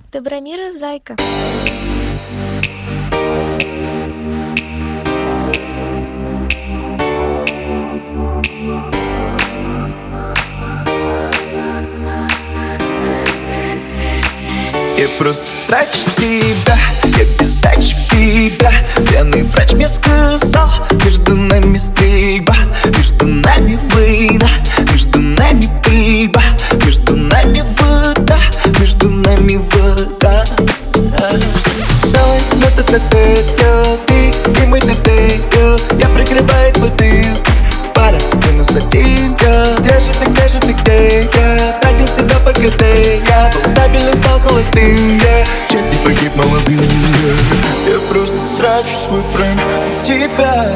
Добромиров, зайка. Я просто трачу себя, я без дачи в тебя. Пьяный врач мне сказал, между нами стрельба, между нами война, между нами пыльба, между нами вода, между нами вода. Давай, ты и мой я прикрываюсь бутылкой, пара, ты нас один, где же ты, где я? Тратил себя по ГД, я стабильно стал холостым, чуть не погиб молодым. Я просто трачу свой прайм на тебя.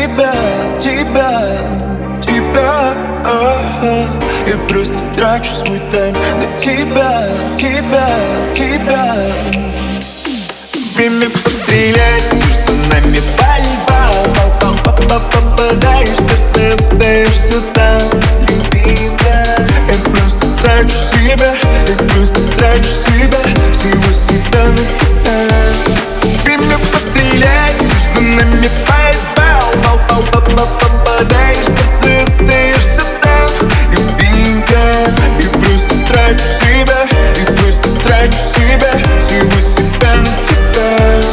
Я просто трачу свой тайм на тебя. Время пострелять, между нами пальба. Попадаешь в сердце, остаешься там, любимая. Я просто трачу себя, всего себя на тебя. Время пострелять, между нами пальба. Попадаешь в сердце, остаешься там, любимая. Я просто трачу себя, всего себя на тебя.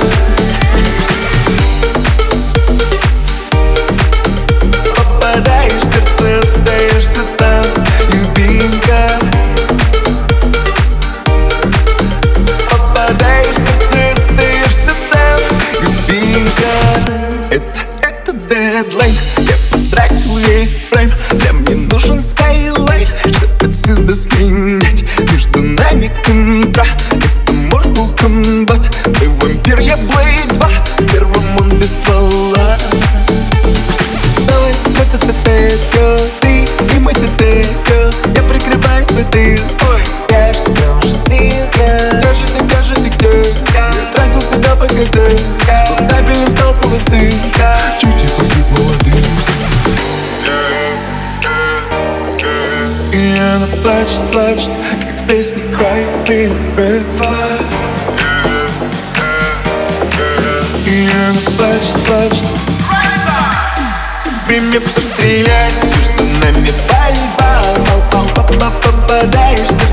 Попадаешь в сердце, остаешься там, любимка. Попадаешь в сердце, остаешься там, любимка. Это дедлайн, я потратил весь прайм. Для мне нужен скайлайт, чтобы отсюда слинять. Между нами контра, это Mortal Kombat. Ты вампир, я Blade 2, в первом он без ствола. Давай, ты и мой я прикрываюсь бутылкой. Ой, я ж тебя уже слил, где же ты, где я? Тратил себя по ГД, стабильно стал холостым, чуть не погиб молодым. И она плачет, как в песне Cry Me a River. И она плачет. Время пострелять, между нами пальба. Попадаешь в